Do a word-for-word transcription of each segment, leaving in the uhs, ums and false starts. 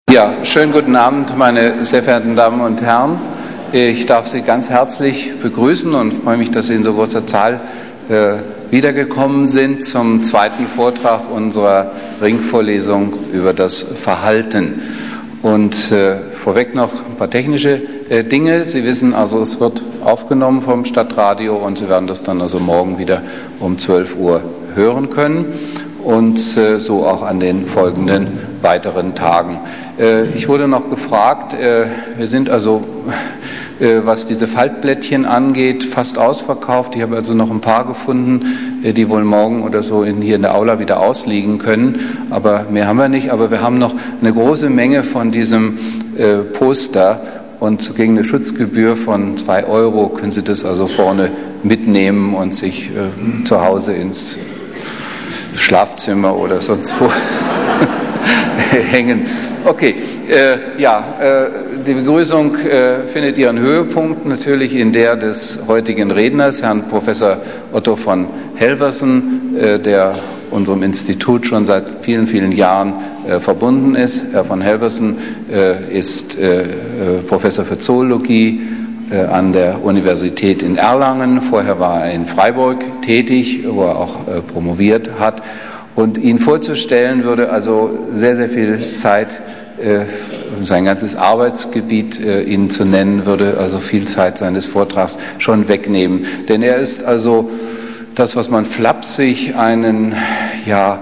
Ja, schönen guten Abend, meine sehr verehrten Damen und Herren. Ich darf Sie ganz herzlich begrüßen und freue mich, dass Sie in so großer Zahl äh, wiedergekommen sind zum zweiten Vortrag unserer Ringvorlesung über das Verhalten. Und äh, vorweg noch ein paar technische äh, Dinge. Sie wissen also, es wird aufgenommen vom Stadtradio und Sie werden das dann also morgen wieder um zwölf Uhr hören können und äh, so auch an den folgenden weiteren Tagen. Äh, ich wurde noch gefragt, äh, wir sind also, äh, was diese Faltblättchen angeht, fast ausverkauft. Ich habe also noch ein paar gefunden, äh, die wohl morgen oder so in, hier in der Aula wieder ausliegen können, aber mehr haben wir nicht. Aber wir haben noch eine große Menge von diesem äh, Poster und gegen eine Schutzgebühr von zwei Euro können Sie das also vorne mitnehmen und sich äh, zu Hause ins Schlafzimmer oder sonst wo hängen. Okay, äh, ja, äh, die Begrüßung äh, findet ihren Höhepunkt natürlich in der des heutigen Redners, Herrn Professor Otto von Helversen, äh, der unserem Institut schon seit vielen, vielen Jahren äh, verbunden ist. Herr von Helversen äh, ist äh, Professor für Zoologie äh, an der Universität in Erlangen. Vorher war er in Freiburg tätig, wo er auch äh, promoviert hat. Und ihn vorzustellen würde also sehr, sehr viel Zeit, äh, sein ganzes Arbeitsgebiet äh, Ihnen zu nennen, würde also viel Zeit seines Vortrags schon wegnehmen. Denn er ist also das, was man flapsig einen, ja,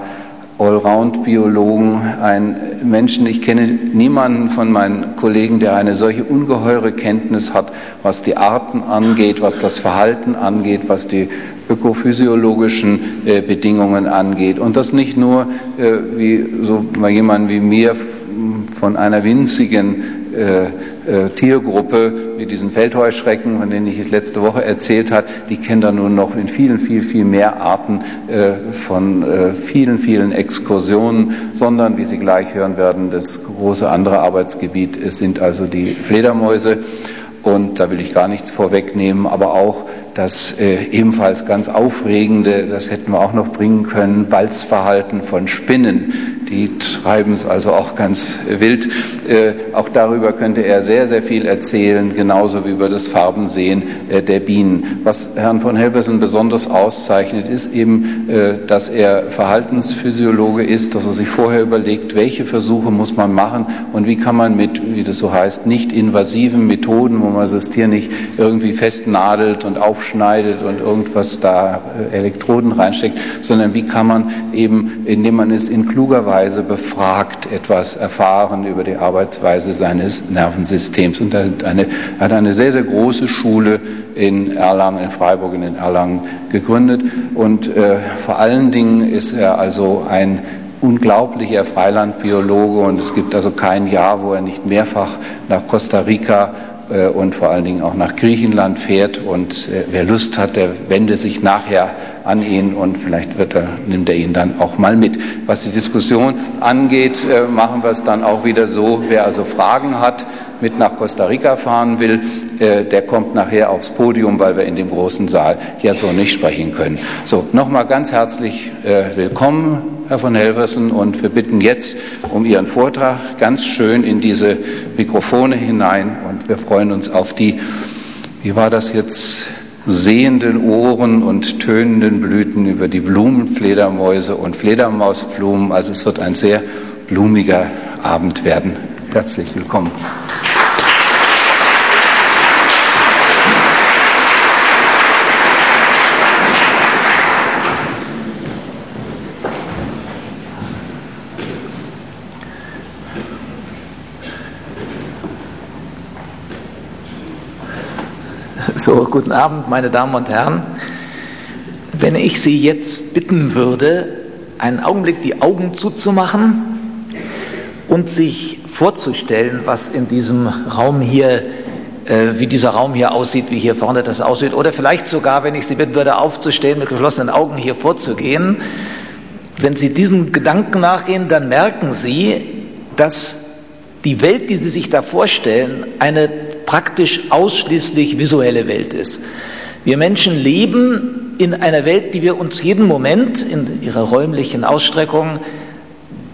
Allround-Biologen, einen Menschen, ich kenne niemanden von meinen Kollegen, der eine solche ungeheure Kenntnis hat, was die Arten angeht, was das Verhalten angeht, was die ökophysiologischen äh, Bedingungen angeht. Und das nicht nur äh, wie so bei jemandem wie mir von einer winzigen äh, äh, Tiergruppe wie diesen Feldheuschrecken, von denen ich es letzte Woche erzählt habe, die kennen da nun noch in vielen, viel, viel mehr Arten äh, von äh, vielen, vielen Exkursionen, sondern, wie Sie gleich hören werden, das große andere Arbeitsgebiet es sind also die Fledermäuse. Und da will ich gar nichts vorwegnehmen, aber auch das äh, ebenfalls ganz aufregende, das hätten wir auch noch bringen können, Balzverhalten von Spinnen. Die treiben es also auch ganz wild. Äh, auch darüber könnte er sehr, sehr viel erzählen, genauso wie über das Farbensehen äh, der Bienen. Was Herrn von Helversen besonders auszeichnet, ist eben, äh, dass er Verhaltensphysiologe ist, dass er sich vorher überlegt, welche Versuche muss man machen und wie kann man mit, wie das so heißt, nicht invasiven Methoden, wo man das Tier nicht irgendwie festnadelt und aufschneidet und irgendwas da äh, Elektroden reinsteckt, sondern wie kann man eben, indem man es in kluger Weise befragt, etwas erfahren über die Arbeitsweise seines Nervensystems. Und er hat eine, hat eine sehr, sehr große Schule in Erlangen, in Freiburg und in Erlangen gegründet. Und äh, vor allen Dingen ist er also ein unglaublicher Freilandbiologe und es gibt also kein Jahr, wo er nicht mehrfach nach Costa Rica und vor allen Dingen auch nach Griechenland fährt. Und wer Lust hat, der wende sich nachher an ihn und vielleicht wird er, nimmt er ihn dann auch mal mit. Was die Diskussion angeht, machen wir es dann auch wieder so, wer also Fragen hat, mit nach Costa Rica fahren will, der kommt nachher aufs Podium, weil wir in dem großen Saal ja so nicht sprechen können. So, nochmal ganz herzlich willkommen, Herr von Helversen, und wir bitten jetzt um Ihren Vortrag ganz schön in diese Mikrofone hinein und wir freuen uns auf die, wie war das jetzt, sehenden Ohren und tönenden Blüten über die Blumenfledermäuse und Fledermausblumen. Also es wird ein sehr blumiger Abend werden. Herzlich willkommen. So, guten Abend, meine Damen und Herren. Wenn ich Sie jetzt bitten würde, einen Augenblick die Augen zuzumachen und sich vorzustellen, was in diesem Raum hier, äh, wie dieser Raum hier aussieht, wie hier vorne das aussieht, oder vielleicht sogar, wenn ich Sie bitten würde, aufzustehen, mit geschlossenen Augen hier vorzugehen. Wenn Sie diesen Gedanken nachgehen, dann merken Sie, dass die Welt, die Sie sich da vorstellen, eine praktisch ausschließlich visuelle Welt ist. Wir Menschen leben in einer Welt, die wir uns jeden Moment in ihrer räumlichen Ausstreckung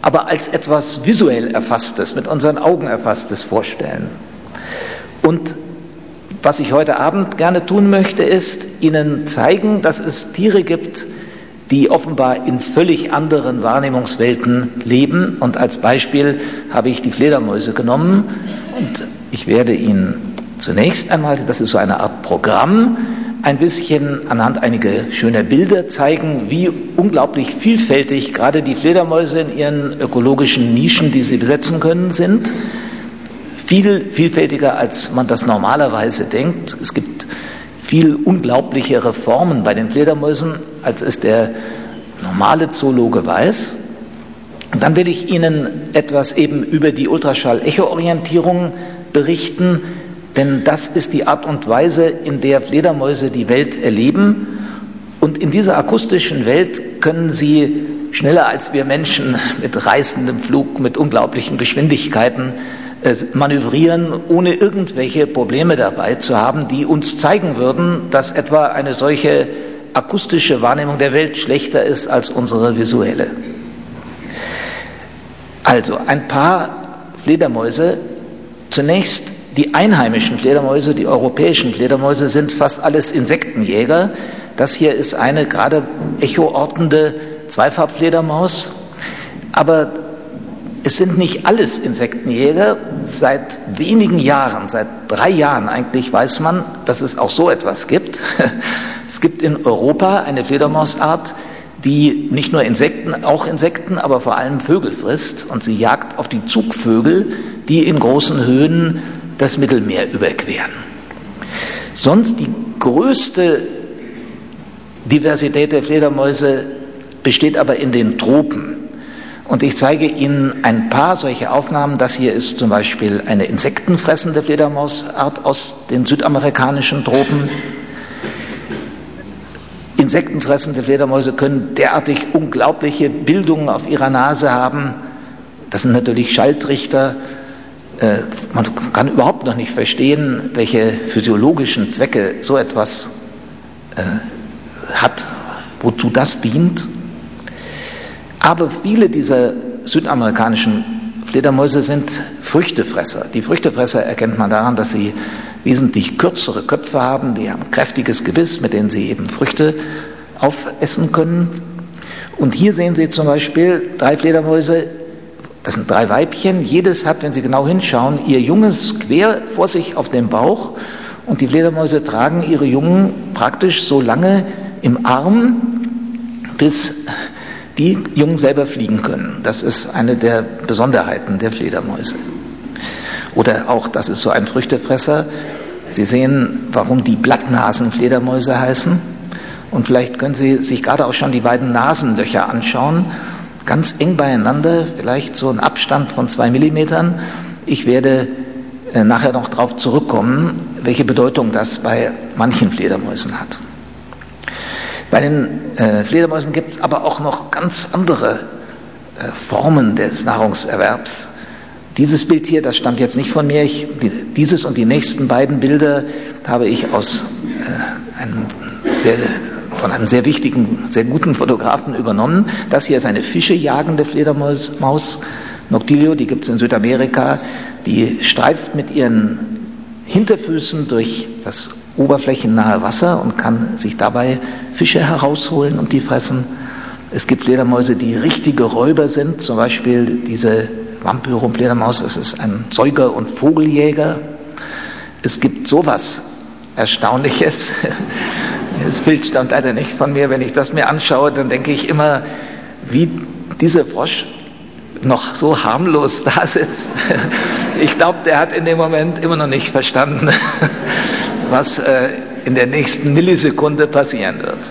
aber als etwas visuell Erfasstes, mit unseren Augen Erfasstes vorstellen. Und was ich heute Abend gerne tun möchte, ist Ihnen zeigen, dass es Tiere gibt, die offenbar in völlig anderen Wahrnehmungswelten leben. Und als Beispiel habe ich die Fledermäuse genommen. Und ich werde Ihnen zunächst einmal, das ist so eine Art Programm, ein bisschen anhand einiger schöner Bilder zeigen, wie unglaublich vielfältig gerade die Fledermäuse in ihren ökologischen Nischen, die sie besetzen können, sind. Viel vielfältiger, als man das normalerweise denkt. Es gibt viel unglaublichere Formen bei den Fledermäusen, als es der normale Zoologe weiß. Und dann will ich Ihnen etwas eben über die Ultraschall-Echo-Orientierung berichten, denn das ist die Art und Weise, in der Fledermäuse die Welt erleben. Und in dieser akustischen Welt können sie schneller als wir Menschen mit reißendem Flug, mit unglaublichen Geschwindigkeiten manövrieren, ohne irgendwelche Probleme dabei zu haben, die uns zeigen würden, dass etwa eine solche akustische Wahrnehmung der Welt schlechter ist als unsere visuelle. Also ein paar Fledermäuse. Zunächst die einheimischen Fledermäuse, die europäischen Fledermäuse sind fast alles Insektenjäger. Das hier ist eine gerade echoortende Zweifarbfledermaus. Aber es sind nicht alles Insektenjäger. Seit wenigen Jahren, seit drei Jahren eigentlich, weiß man, dass es auch so etwas gibt. Es gibt in Europa eine Fledermausart, die nicht nur Insekten, auch Insekten, aber vor allem Vögel frisst. Und sie jagt auf die Zugvögel, die in großen Höhen das Mittelmeer überqueren. Sonst die größte Diversität der Fledermäuse besteht aber in den Tropen. Und ich zeige Ihnen ein paar solche Aufnahmen. Das hier ist zum Beispiel eine insektenfressende Fledermausart aus den südamerikanischen Tropen. Insektenfressende Fledermäuse können derartig unglaubliche Bildungen auf ihrer Nase haben. Das sind natürlich Schalltrichter. Man kann überhaupt noch nicht verstehen, welche physiologischen Zwecke so etwas hat, wozu das dient. Aber viele dieser südamerikanischen Fledermäuse sind Früchtefresser. Die Früchtefresser erkennt man daran, dass sie wesentlich kürzere Köpfe haben, die haben ein kräftiges Gebiss, mit denen sie eben Früchte aufessen können. Und hier sehen Sie zum Beispiel drei Fledermäuse, das sind drei Weibchen, jedes hat, wenn Sie genau hinschauen, ihr Junges quer vor sich auf dem Bauch und die Fledermäuse tragen ihre Jungen praktisch so lange im Arm, bis die Jungen selber fliegen können. Das ist eine der Besonderheiten der Fledermäuse. Oder auch, das ist so ein Früchtefresser. Sie sehen, warum die Blattnasenfledermäuse heißen. Und vielleicht können Sie sich gerade auch schon die beiden Nasenlöcher anschauen. Ganz eng beieinander, vielleicht so ein Abstand von zwei Millimetern. Ich werde äh, nachher noch darauf zurückkommen, welche Bedeutung das bei manchen Fledermäusen hat. Bei den äh, Fledermäusen gibt es aber auch noch ganz andere äh, Formen des Nahrungserwerbs. Dieses Bild hier, das stammt jetzt nicht von mir. Ich, die, dieses und die nächsten beiden Bilder habe ich aus äh, einem sehr, von einem sehr wichtigen, sehr guten Fotografen übernommen. Das hier ist eine fischejagende Fledermaus, Maus, Noctilio, die gibt es in Südamerika. Die streift mit ihren Hinterfüßen durch das oberflächennahe Wasser und kann sich dabei Fische herausholen und die fressen. Es gibt Fledermäuse, die richtige Räuber sind, zum Beispiel diese Vampyrum-Fledermaus, es ist ein Säuger- und Vogeljäger. Es gibt sowas Erstaunliches. Das Bild stammt leider nicht von mir. Wenn ich das mir anschaue, dann denke ich immer, wie dieser Frosch noch so harmlos da sitzt. Ich glaube, der hat in dem Moment immer noch nicht verstanden, was äh, in der nächsten Millisekunde passieren wird.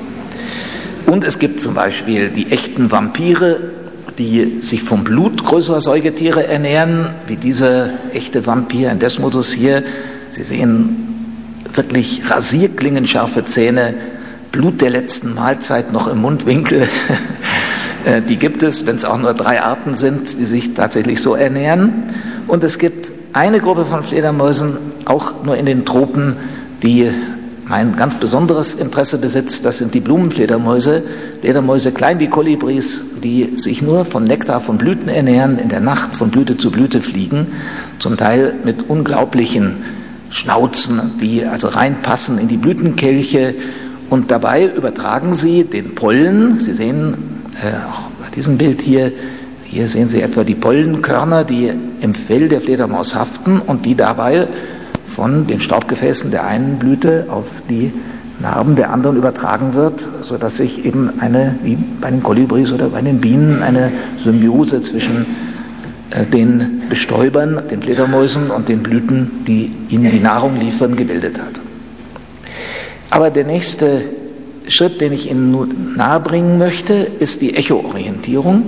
Und es gibt zum Beispiel die echten Vampire, die sich vom Blut größerer Säugetiere ernähren, wie dieser echte Vampir, ein Desmodus hier. Sie sehen wirklich rasierklingenscharfe Zähne, Blut der letzten Mahlzeit noch im Mundwinkel. Die gibt es, wenn es auch nur drei Arten sind, die sich tatsächlich so ernähren. Und es gibt eine Gruppe von Fledermäusen, auch nur in den Tropen, die mein ganz besonderes Interesse besitzt, das sind die Blumenfledermäuse. Fledermäuse klein wie Kolibris, die sich nur von Nektar von Blüten ernähren, in der Nacht von Blüte zu Blüte fliegen, zum Teil mit unglaublichen Schnauzen, die also reinpassen in die Blütenkelche, und dabei übertragen sie den Pollen. Sie sehen äh, auch bei diesem Bild hier, hier sehen Sie etwa die Pollenkörner, die im Fell der Fledermaus haften und die dabei von den Staubgefäßen der einen Blüte auf die Narben der anderen übertragen wird, sodass sich eben eine, wie bei den Kolibris oder bei den Bienen, eine Symbiose zwischen äh, den Bestäubern, den Fledermäusen und den Blüten, die ihnen die Nahrung liefern, gebildet hat. Aber der nächste Schritt, den ich Ihnen nun nahebringen möchte, ist die Echoorientierung.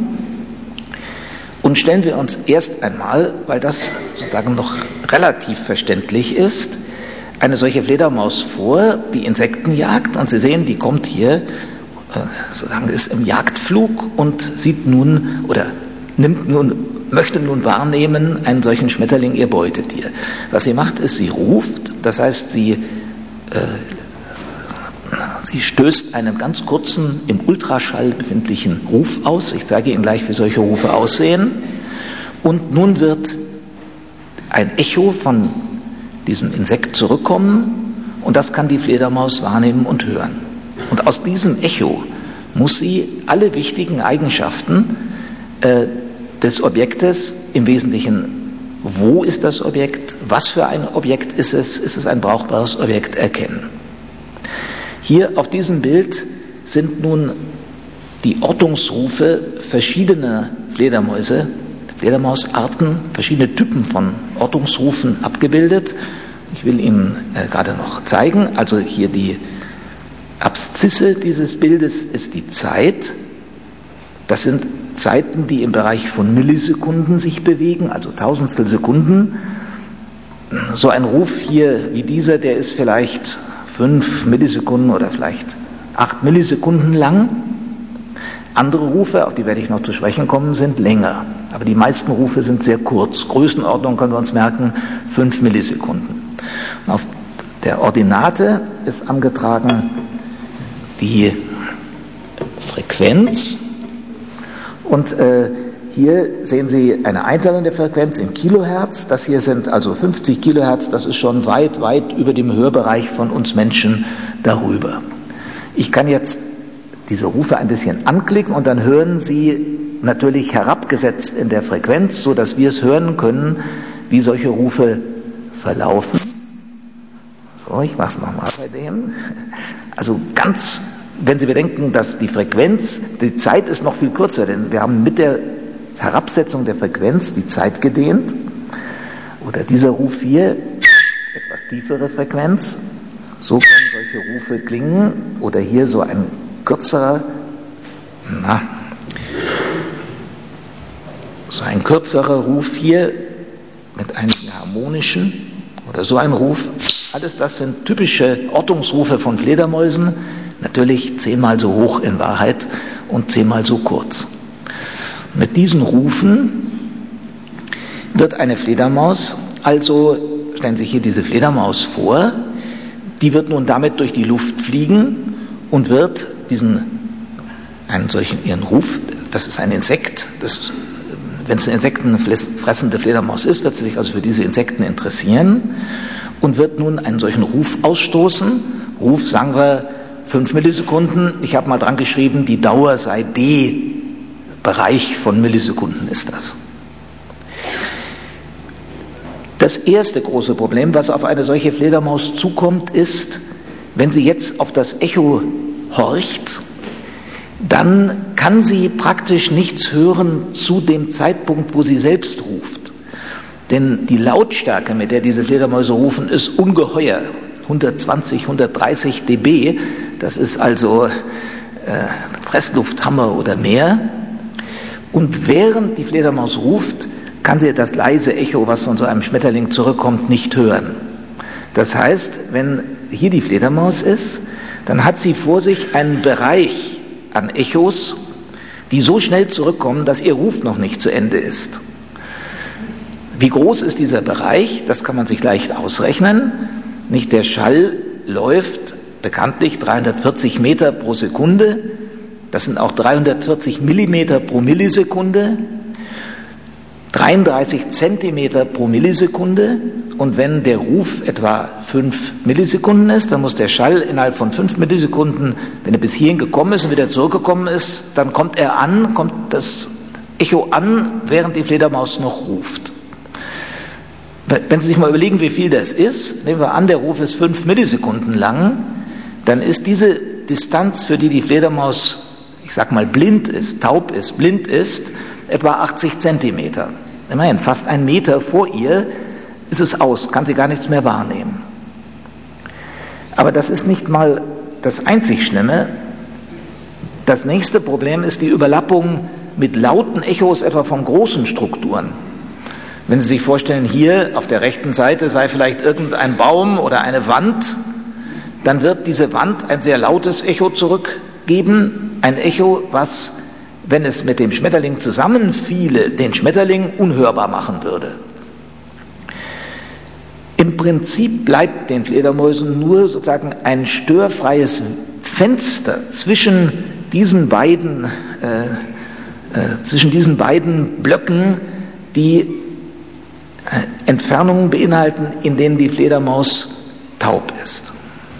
Und stellen wir uns erst einmal, weil das sozusagen noch relativ verständlich ist, eine solche Fledermaus vor, die Insekten jagt. Und Sie sehen, die kommt hier, äh, sozusagen ist im Jagdflug und sieht nun oder nimmt nun, möchte nun wahrnehmen einen solchen Schmetterling, ihr Beutetier. Was sie macht, ist, sie ruft, das heißt, sie äh, Sie stößt einen ganz kurzen, im Ultraschall befindlichen Ruf aus. Ich zeige Ihnen gleich, wie solche Rufe aussehen. Und nun wird ein Echo von diesem Insekt zurückkommen und das kann die Fledermaus wahrnehmen und hören. Und aus diesem Echo muss sie alle wichtigen Eigenschaften äh, des Objektes, im Wesentlichen, wo ist das Objekt, was für ein Objekt ist es, ist es ein brauchbares Objekt, erkennen. Hier auf diesem Bild sind nun die Ortungsrufe verschiedener Fledermäuse, Fledermausarten, verschiedene Typen von Ortungsrufen abgebildet. Ich will Ihnen äh, gerade noch zeigen, also hier die Abszisse dieses Bildes ist die Zeit. Das sind Zeiten, die im Bereich von Millisekunden sich bewegen, also Tausendstel Sekunden. So ein Ruf hier wie dieser, der ist vielleicht fünf Millisekunden oder vielleicht acht Millisekunden lang. Andere Rufe, auf die werde ich noch zu sprechen kommen, sind länger. Aber die meisten Rufe sind sehr kurz. Größenordnung können wir uns merken, fünf Millisekunden. Und auf der Ordinate ist angetragen die Frequenz. Und äh, hier sehen Sie eine Einteilung der Frequenz in Kilohertz. Das hier sind also fünfzig Kilohertz. Das ist schon weit, weit über dem Hörbereich von uns Menschen darüber. Ich kann jetzt diese Rufe ein bisschen anklicken und dann hören Sie natürlich herabgesetzt in der Frequenz, so dass wir es hören können, wie solche Rufe verlaufen. So, ich mache es nochmal bei dem. Also ganz, wenn Sie bedenken, dass die Frequenz, die Zeit ist noch viel kürzer, denn wir haben mit der Herabsetzung der Frequenz die Zeit gedehnt. Oder dieser Ruf hier, etwas tiefere Frequenz. So können solche Rufe klingen. Oder hier so ein kürzerer, na, so ein kürzerer Ruf hier mit einigen harmonischen oder so ein Ruf. Alles das sind typische Ortungsrufe von Fledermäusen, natürlich zehnmal so hoch in Wahrheit und zehnmal so kurz. Mit diesen Rufen wird eine Fledermaus, also stellen Sie sich hier diese Fledermaus vor, die wird nun damit durch die Luft fliegen und wird diesen, einen solchen ihren Ruf, das ist ein Insekt, das, wenn es eine insektenfressende Fledermaus ist, wird sie sich also für diese Insekten interessieren und wird nun einen solchen Ruf ausstoßen. Ruf, sagen wir, fünf Millisekunden. Ich habe mal dran geschrieben, die Dauer sei D. Bereich von Millisekunden ist das. Das erste große Problem, was auf eine solche Fledermaus zukommt, ist, wenn sie jetzt auf das Echo horcht, dann kann sie praktisch nichts hören zu dem Zeitpunkt, wo sie selbst ruft. Denn die Lautstärke, mit der diese Fledermäuse rufen, ist ungeheuer. hundertzwanzig, hundertdreißig dB, das ist also äh, Presslufthammer oder mehr. Und während die Fledermaus ruft, kann sie das leise Echo, was von so einem Schmetterling zurückkommt, nicht hören. Das heißt, wenn hier die Fledermaus ist, dann hat sie vor sich einen Bereich an Echos, die so schnell zurückkommen, dass ihr Ruf noch nicht zu Ende ist. Wie groß ist dieser Bereich? Das kann man sich leicht ausrechnen. Nicht der Schall läuft bekanntlich dreihundertvierzig Meter pro Sekunde. Das sind auch dreihundertvierzig Millimeter pro Millisekunde, dreiunddreißig Zentimeter pro Millisekunde. Und wenn der Ruf etwa fünf Millisekunden ist, dann muss der Schall innerhalb von fünf Millisekunden, wenn er bis hierhin gekommen ist und wieder zurückgekommen ist, dann kommt er an, kommt das Echo an, während die Fledermaus noch ruft. Wenn Sie sich mal überlegen, wie viel das ist, nehmen wir an, der Ruf ist fünf Millisekunden lang, dann ist diese Distanz, für die die Fledermaus, ich sag mal, blind ist, taub ist, blind ist, etwa achtzig Zentimeter. Immerhin, fast ein Meter vor ihr ist es aus, kann sie gar nichts mehr wahrnehmen. Aber das ist nicht mal das einzig Schlimme. Das nächste Problem ist die Überlappung mit lauten Echos etwa von großen Strukturen. Wenn Sie sich vorstellen, hier auf der rechten Seite sei vielleicht irgendein Baum oder eine Wand, dann wird diese Wand ein sehr lautes Echo zurückgeben, ein Echo, was, wenn es mit dem Schmetterling zusammenfiele, den Schmetterling unhörbar machen würde. Im Prinzip bleibt den Fledermäusen nur sozusagen ein störfreies Fenster zwischen diesen beiden, äh, äh, zwischen diesen beiden Blöcken, die äh, Entfernungen beinhalten, in denen die Fledermaus taub ist.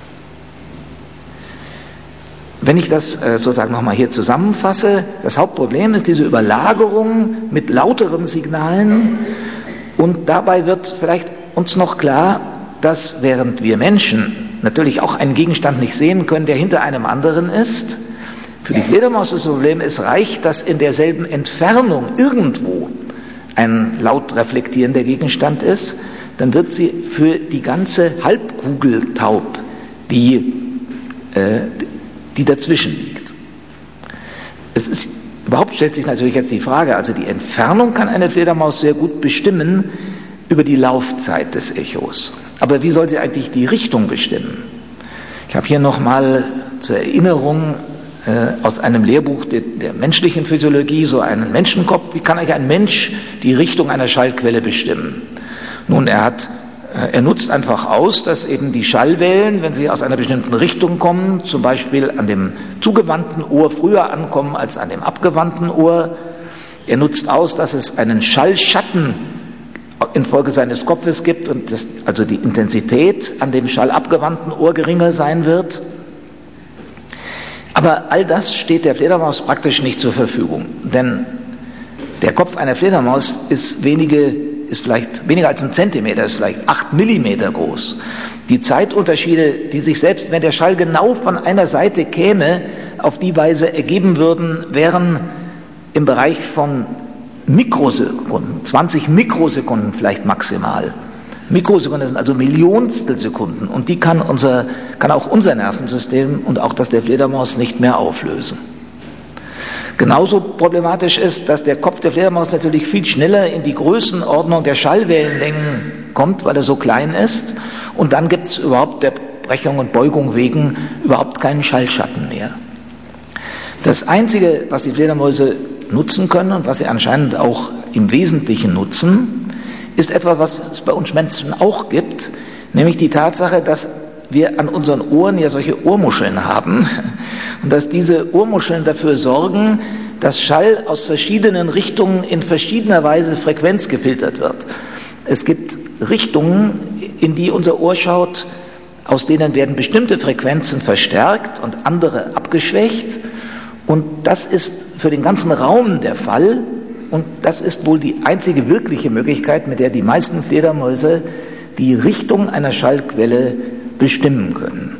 Wenn ich das äh, sozusagen nochmal hier zusammenfasse, das Hauptproblem ist diese Überlagerung mit lauteren Signalen, und dabei wird vielleicht uns noch klar, dass während wir Menschen natürlich auch einen Gegenstand nicht sehen können, der hinter einem anderen ist, für die Fledermaus das Problem, es reicht, dass in derselben Entfernung irgendwo ein laut reflektierender Gegenstand ist, dann wird sie für die ganze Halbkugel taub, die, äh, die dazwischen liegt. Es ist, überhaupt stellt sich natürlich jetzt die Frage, also die Entfernung kann eine Fledermaus sehr gut bestimmen über die Laufzeit des Echos. Aber wie soll sie eigentlich die Richtung bestimmen? Ich habe hier nochmal zur Erinnerung äh, aus einem Lehrbuch der, der menschlichen Physiologie so einen Menschenkopf. Wie kann eigentlich ein Mensch die Richtung einer Schallquelle bestimmen? Nun, er hat Er nutzt einfach aus, dass eben die Schallwellen, wenn sie aus einer bestimmten Richtung kommen, zum Beispiel an dem zugewandten Ohr früher ankommen als an dem abgewandten Ohr. Er nutzt aus, dass es einen Schallschatten infolge seines Kopfes gibt und das, also die Intensität an dem schallabgewandten Ohr geringer sein wird. Aber all das steht der Fledermaus praktisch nicht zur Verfügung, denn der Kopf einer Fledermaus ist wenige ist vielleicht weniger als ein Zentimeter, ist vielleicht acht Millimeter groß. Die Zeitunterschiede, die sich selbst, wenn der Schall genau von einer Seite käme, auf die Weise ergeben würden, wären im Bereich von Mikrosekunden, zwanzig Mikrosekunden vielleicht maximal. Mikrosekunden sind also Millionstel Sekunden und die kann, unser, kann auch unser Nervensystem und auch das der Fledermaus nicht mehr auflösen. Genauso problematisch ist, dass der Kopf der Fledermaus natürlich viel schneller in die Größenordnung der Schallwellenlängen kommt, weil er so klein ist. Und dann gibt es überhaupt der Brechung und Beugung wegen überhaupt keinen Schallschatten mehr. Das Einzige, was die Fledermäuse nutzen können und was sie anscheinend auch im Wesentlichen nutzen, ist etwas, was es bei uns Menschen auch gibt, nämlich die Tatsache, dass wir an unseren Ohren ja solche Ohrmuscheln haben und dass diese Ohrmuscheln dafür sorgen, dass Schall aus verschiedenen Richtungen in verschiedener Weise Frequenz gefiltert wird. Es gibt Richtungen, in die unser Ohr schaut, aus denen werden bestimmte Frequenzen verstärkt und andere abgeschwächt, und das ist für den ganzen Raum der Fall, und das ist wohl die einzige wirkliche Möglichkeit, mit der die meisten Fledermäuse die Richtung einer Schallquelle bestimmen können.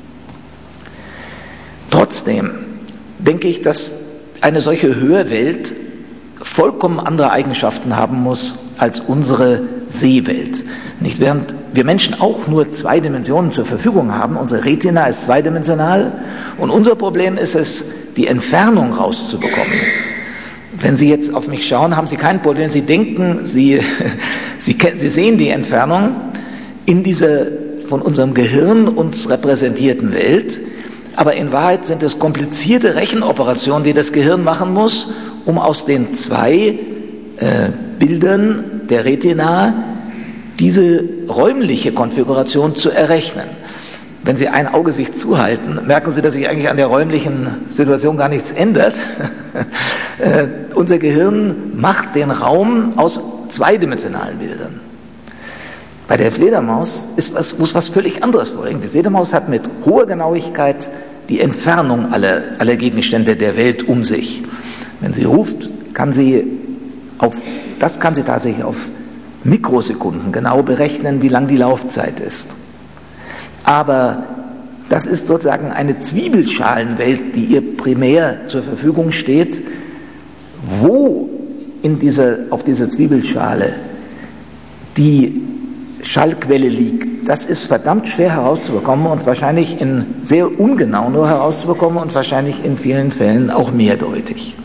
Trotzdem denke ich, dass eine solche Hörwelt vollkommen andere Eigenschaften haben muss als unsere Sehwelt. Nicht während wir Menschen auch nur zwei Dimensionen zur Verfügung haben, unsere Retina ist zweidimensional und unser Problem ist es, die Entfernung rauszubekommen. Wenn Sie jetzt auf mich schauen, haben Sie kein Problem. Sie denken, Sie, Sie, Sie sehen die Entfernung in dieser von unserem Gehirn uns repräsentierten Welt, aber in Wahrheit sind es komplizierte Rechenoperationen, die das Gehirn machen muss, um aus den zwei äh, Bildern der Retina diese räumliche Konfiguration zu errechnen. Wenn Sie ein Auge sich zuhalten, merken Sie, dass sich eigentlich an der räumlichen Situation gar nichts ändert. äh, unser Gehirn macht den Raum aus zweidimensionalen Bildern. Bei der Fledermaus ist was, muss was völlig anderes vorliegen. Die Fledermaus hat mit hoher Genauigkeit die Entfernung aller, aller Gegenstände der Welt um sich. Wenn sie ruft, kann sie auf, das kann sie tatsächlich auf Mikrosekunden genau berechnen, wie lang die Laufzeit ist. Aber das ist sozusagen eine Zwiebelschalenwelt, die ihr primär zur Verfügung steht. Wo in dieser, auf dieser Zwiebelschale die Schallquelle liegt, das ist verdammt schwer herauszubekommen und wahrscheinlich in sehr ungenau nur herauszubekommen und wahrscheinlich in vielen Fällen auch mehrdeutig.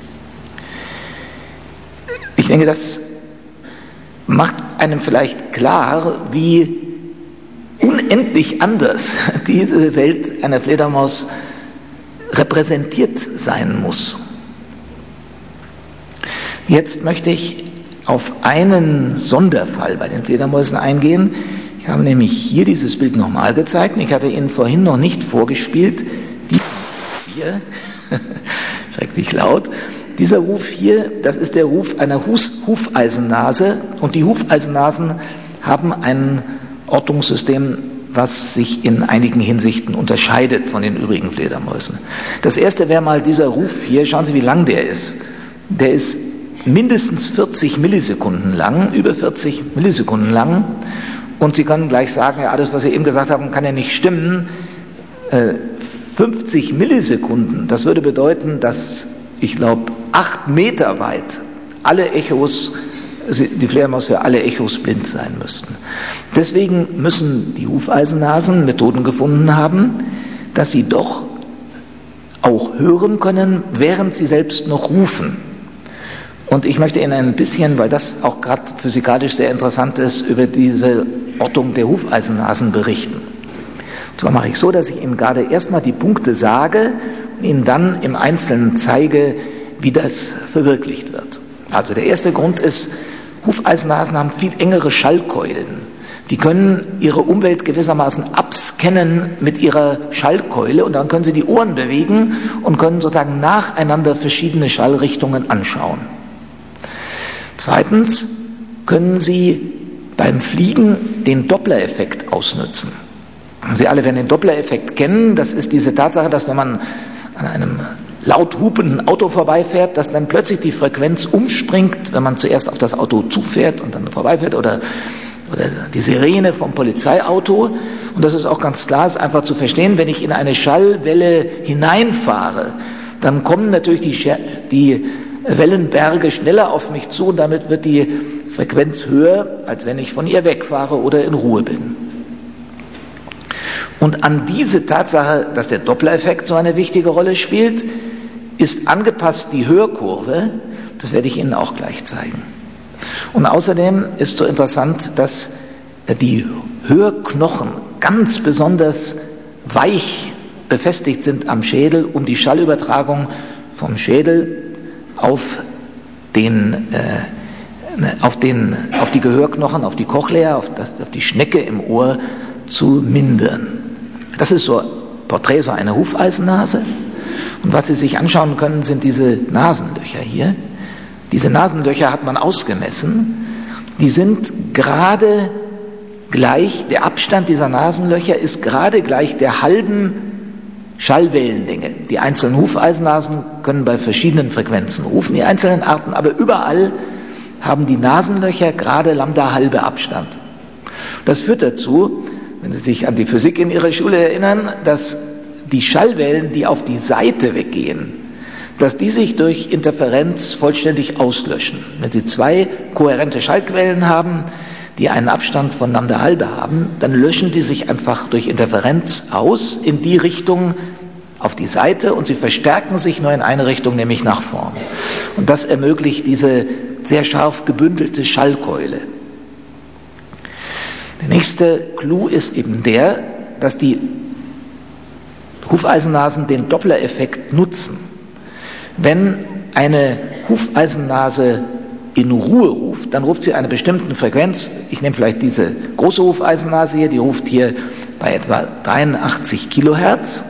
Ich denke, das macht einem vielleicht klar, wie unendlich anders diese Welt einer Fledermaus repräsentiert sein muss. Jetzt möchte ich auf einen Sonderfall bei den Fledermäusen eingehen. Ich habe nämlich hier dieses Bild nochmal gezeigt. Ich hatte Ihnen vorhin noch nicht vorgespielt. Dieser Ruf hier, schrecklich laut, dieser Ruf hier, das ist der Ruf einer Hus- Hufeisennase. Und die Hufeisennasen haben ein Ortungssystem, was sich in einigen Hinsichten unterscheidet von den übrigen Fledermäusen. Das erste wäre mal dieser Ruf hier. Schauen Sie, wie lang der ist. Der ist mindestens vierzig Millisekunden lang, über vierzig Millisekunden lang. Und Sie können gleich sagen, ja, alles, was Sie eben gesagt haben, kann ja nicht stimmen. Äh, fünfzig Millisekunden, das würde bedeuten, dass, ich glaube, acht Meter weit alle Echos, die Fledermaus für alle Echos blind sein müssten. Deswegen müssen die Hufeisennasen Methoden gefunden haben, dass sie doch auch hören können, während sie selbst noch rufen. Und ich möchte Ihnen ein bisschen, weil das auch gerade physikalisch sehr interessant ist, über diese Ortung der Hufeisennasen berichten. Und zwar mache ich so, dass ich Ihnen gerade erstmal die Punkte sage und Ihnen dann im Einzelnen zeige, wie das verwirklicht wird. Also der erste Grund ist, Hufeisennasen haben viel engere Schallkeulen. Die können ihre Umwelt gewissermaßen abscannen mit ihrer Schallkeule und dann können sie die Ohren bewegen und können sozusagen nacheinander verschiedene Schallrichtungen anschauen. Zweitens können sie beim Fliegen den Doppler-Effekt ausnutzen. Sie alle werden den Doppler-Effekt kennen. Das ist diese Tatsache, dass wenn man an einem laut hupenden Auto vorbeifährt, dass dann plötzlich die Frequenz umspringt, wenn man zuerst auf das Auto zufährt und dann vorbeifährt oder, oder die Sirene vom Polizeiauto. Und das ist auch ganz klar, ist einfach zu verstehen, wenn ich in eine Schallwelle hineinfahre, dann kommen natürlich die, Scher- die Wellenberge schneller auf mich zu und damit wird die Frequenz höher, als wenn ich von ihr wegfahre oder in Ruhe bin. Und an diese Tatsache, dass der Doppler-Effekt so eine wichtige Rolle spielt, ist angepasst die Hörkurve. Das werde ich Ihnen auch gleich zeigen. Und außerdem ist so interessant, dass die Hörknochen ganz besonders weich befestigt sind am Schädel, um die Schallübertragung vom Schädel auf den, äh, auf den, auf die Gehörknochen, auf die Cochlea, auf, das, auf die Schnecke im Ohr zu mindern. Das ist so ein Porträt so einer Hufeisennase. Und was Sie sich anschauen können, sind diese Nasenlöcher hier. Diese Nasenlöcher hat man ausgemessen. Die sind gerade gleich, der Abstand dieser Nasenlöcher ist gerade gleich der halben Schallwellenlänge. Die einzelnen Hufeisennasen können bei verschiedenen Frequenzen rufen, die einzelnen Arten, aber überall haben die Nasenlöcher gerade Lambda halbe Abstand. Das führt dazu, wenn Sie sich an die Physik in Ihrer Schule erinnern, dass die Schallwellen, die auf die Seite weggehen, dass die sich durch Interferenz vollständig auslöschen. Wenn Sie zwei kohärente Schallquellen haben, die einen Abstand von Lambda halbe haben, dann löschen die sich einfach durch Interferenz aus in die Richtung auf die Seite und sie verstärken sich nur in eine Richtung, nämlich nach vorn. Und das ermöglicht diese sehr scharf gebündelte Schallkeule. Der nächste Clou ist eben der, dass die Hufeisennasen den Doppler-Effekt nutzen. Wenn eine Hufeisennase in Ruhe ruft, dann ruft sie eine bestimmte Frequenz. Ich nehme vielleicht diese große Hufeisennase hier, die ruft hier bei etwa dreiundachtzig Kilohertz.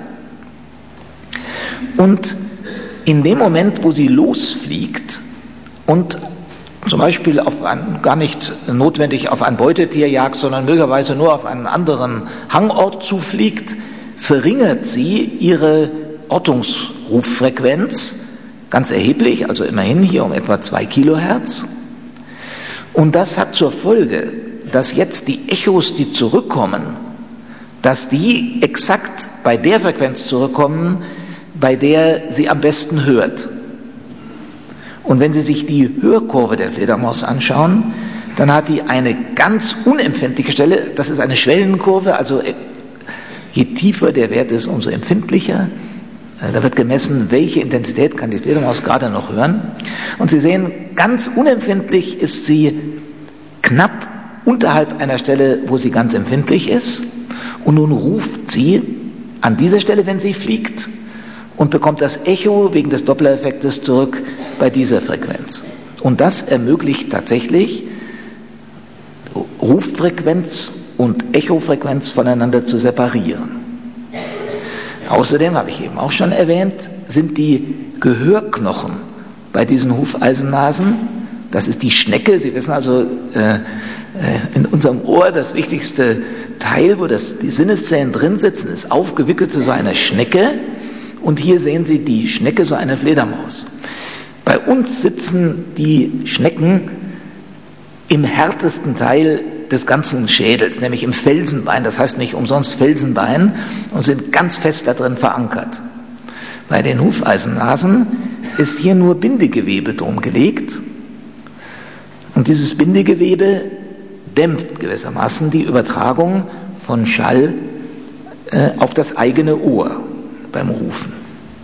Und in dem Moment, wo sie losfliegt und zum Beispiel auf ein, gar nicht notwendig auf ein Beutetier jagt, sondern möglicherweise nur auf einen anderen Hangort zufliegt, verringert sie ihre Ortungsruffrequenz ganz erheblich, also immerhin hier um etwa zwei Kilohertz. Und das hat zur Folge, dass jetzt die Echos, die zurückkommen, dass die exakt bei der Frequenz zurückkommen, bei der sie am besten hört. Und wenn Sie sich die Hörkurve der Fledermaus anschauen, dann hat die eine ganz unempfindliche Stelle, das ist eine Schwellenkurve, also je tiefer der Wert ist, umso empfindlicher. Da wird gemessen, welche Intensität kann die Fledermaus gerade noch hören. Und Sie sehen, ganz unempfindlich ist sie knapp unterhalb einer Stelle, wo sie ganz empfindlich ist. Und nun ruft sie an dieser Stelle, wenn sie fliegt, und bekommt das Echo wegen des Doppler-Effektes zurück bei dieser Frequenz. Und das ermöglicht tatsächlich, Ruffrequenz und Echofrequenz voneinander zu separieren. Außerdem, habe ich eben auch schon erwähnt, sind die Gehörknochen bei diesen Hufeisennasen, das ist die Schnecke, Sie wissen also, äh, in unserem Ohr das wichtigste Teil, wo das, die Sinneszellen drin sitzen, ist aufgewickelt zu so einer Schnecke. Und hier sehen Sie die Schnecke, so eine Fledermaus. Bei uns sitzen die Schnecken im härtesten Teil des ganzen Schädels, nämlich im Felsenbein, das heißt nicht umsonst Felsenbein, und sind ganz fest da drin verankert. Bei den Hufeisennasen ist hier nur Bindegewebe drum gelegt, und dieses Bindegewebe dämpft gewissermaßen die Übertragung von Schall äh, auf das eigene Ohr beim Rufen.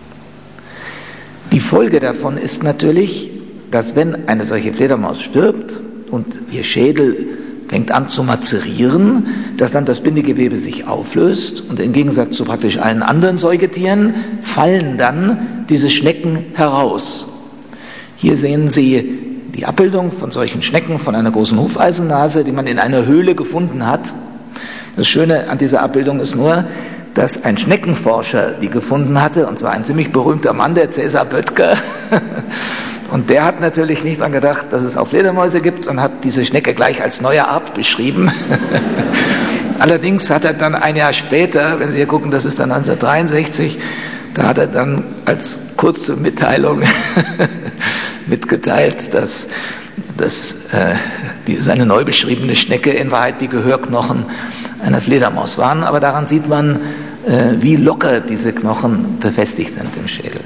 Die Folge davon ist natürlich, dass wenn eine solche Fledermaus stirbt und ihr Schädel fängt an zu mazerieren, dass dann das Bindegewebe sich auflöst und im Gegensatz zu praktisch allen anderen Säugetieren fallen dann diese Schnecken heraus. Hier sehen Sie die Abbildung von solchen Schnecken von einer großen Hufeisennase, die man in einer Höhle gefunden hat. Das Schöne an dieser Abbildung ist nur, dass ein Schneckenforscher die gefunden hatte, und zwar ein ziemlich berühmter Mann, der Cäsar Böttger. Und der hat natürlich nicht daran gedacht, dass es auch Fledermäuse gibt, und hat diese Schnecke gleich als neue Art beschrieben. Allerdings hat er dann ein Jahr später, wenn Sie hier gucken, das ist dann neunzehnhundertdreiundsechzig, da hat er dann als kurze Mitteilung mitgeteilt, dass, dass äh, die, seine neu beschriebene Schnecke in Wahrheit die Gehörknochen einer Fledermaus waren. Aber daran sieht man, äh, wie locker diese Knochen befestigt sind im Schädel.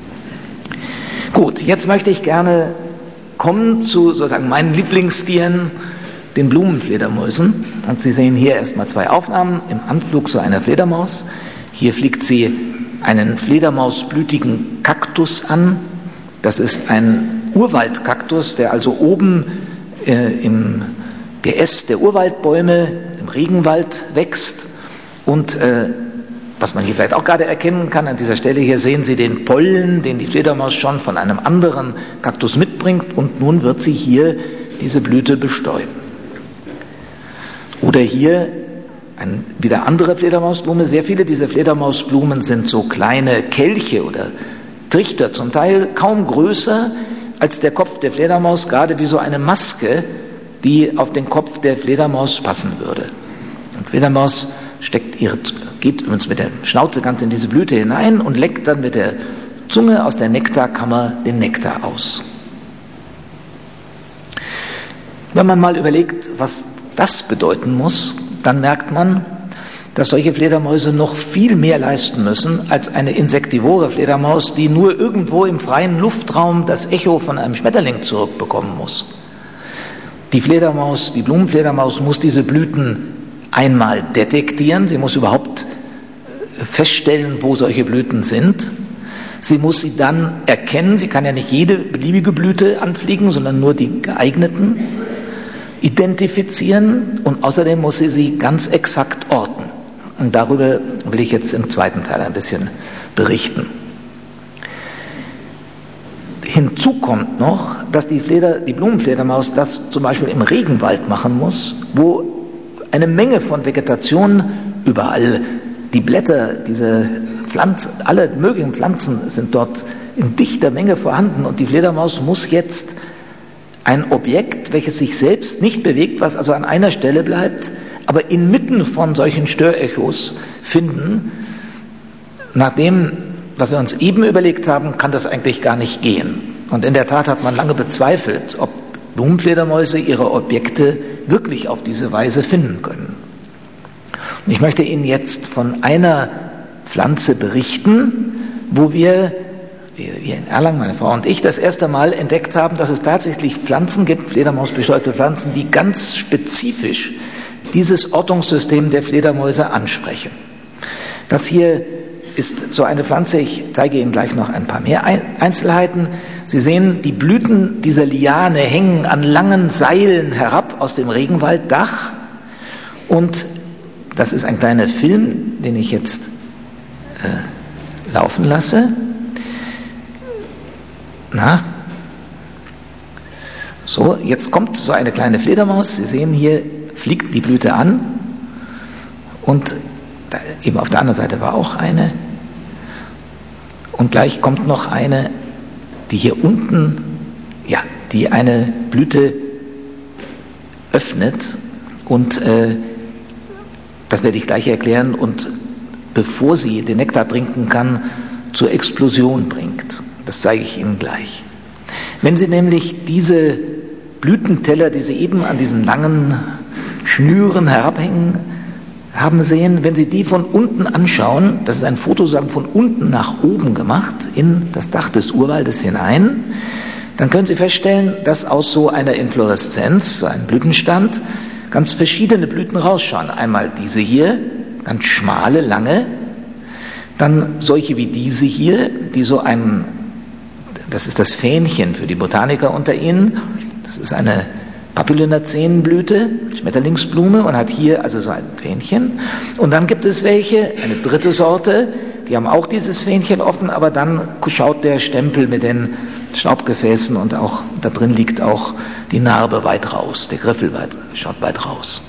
Gut, jetzt möchte ich gerne kommen zu sozusagen meinen Lieblingstieren, den Blumenfledermäusen. Und Sie sehen hier erstmal zwei Aufnahmen im Anflug so einer Fledermaus. Hier fliegt sie einen fledermausblütigen Kaktus an. Das ist ein Urwaldkaktus, der also oben äh, im Geäst der Urwaldbäume im Regenwald wächst. Und äh, was man hier vielleicht auch gerade erkennen kann, an dieser Stelle hier sehen Sie den Pollen, den die Fledermaus schon von einem anderen Kaktus mitbringt, und nun wird sie hier diese Blüte bestäuben. Oder hier ein, wieder andere Fledermausblume. Sehr viele dieser Fledermausblumen sind so kleine Kelche oder Trichter, zum Teil kaum größer als der Kopf der Fledermaus, gerade wie so eine Maske, die auf den Kopf der Fledermaus passen würde. Und Fledermaus steckt ihre, geht übrigens mit der Schnauze ganz in diese Blüte hinein und leckt dann mit der Zunge aus der Nektarkammer den Nektar aus. Wenn man mal überlegt, was das bedeuten muss, dann merkt man, dass solche Fledermäuse noch viel mehr leisten müssen als eine insektivore Fledermaus, die nur irgendwo im freien Luftraum das Echo von einem Schmetterling zurückbekommen muss. Die Fledermaus, die Blumenfledermaus muss diese Blüten einmal detektieren, sie muss überhaupt feststellen, wo solche Blüten sind. Sie muss sie dann erkennen, sie kann ja nicht jede beliebige Blüte anfliegen, sondern nur die geeigneten, identifizieren, und außerdem muss sie sie ganz exakt orten. Und darüber will ich jetzt im zweiten Teil ein bisschen berichten. Hinzu kommt noch, dass die, Fleder, die Blumenfledermaus das zum Beispiel im Regenwald machen muss, wo eine Menge von Vegetation überall. Die Blätter, diese Pflanzen, alle möglichen Pflanzen sind dort in dichter Menge vorhanden und die Fledermaus muss jetzt ein Objekt, welches sich selbst nicht bewegt, was also an einer Stelle bleibt, aber inmitten von solchen Störechos finden. Nach dem, was wir uns eben überlegt haben, kann das eigentlich gar nicht gehen. Und in der Tat hat man lange bezweifelt, ob Blumenfledermäuse ihre Objekte wirklich auf diese Weise finden können. Und ich möchte Ihnen jetzt von einer Pflanze berichten, wo wir, wir in Erlangen, meine Frau und ich, das erste Mal entdeckt haben, dass es tatsächlich Pflanzen gibt, fledermausbestäubte Pflanzen, die ganz spezifisch dieses Ortungssystem der Fledermäuse ansprechen. Das hier ist so eine Pflanze, ich zeige Ihnen gleich noch ein paar mehr Einzelheiten. Sie sehen, die Blüten dieser Liane hängen an langen Seilen herab aus dem Regenwalddach und das ist ein kleiner Film, den ich jetzt äh, laufen lasse. Na, so, jetzt kommt so eine kleine Fledermaus. Sie sehen, hier fliegt die Blüte an und da, eben auf der anderen Seite war auch eine. Und gleich kommt noch eine, die hier unten, ja, die eine Blüte öffnet und äh, das werde ich gleich erklären und bevor sie den Nektar trinken kann, zur Explosion bringt. Das zeige ich Ihnen gleich. Wenn Sie nämlich diese Blütenteller, die Sie eben an diesen langen Schnüren herabhängen haben sehen, wenn Sie die von unten anschauen, das ist ein Foto sagen, von unten nach oben gemacht, in das Dach des Urwaldes hinein, dann können Sie feststellen, dass aus so einer Infloreszenz, so einem Blütenstand, ganz verschiedene Blüten rausschauen. Einmal diese hier, ganz schmale, lange, dann solche wie diese hier, die so ein, das ist das Fähnchen für die Botaniker unter Ihnen, das ist eine Papilionaceenblüte, Schmetterlingsblume und hat hier also so ein Fähnchen. Und dann gibt es welche, eine dritte Sorte, die haben auch dieses Fähnchen offen, aber dann schaut der Stempel mit den Staubgefäßen und auch da drin liegt auch die Narbe weit raus, der Griffel weit, schaut weit raus.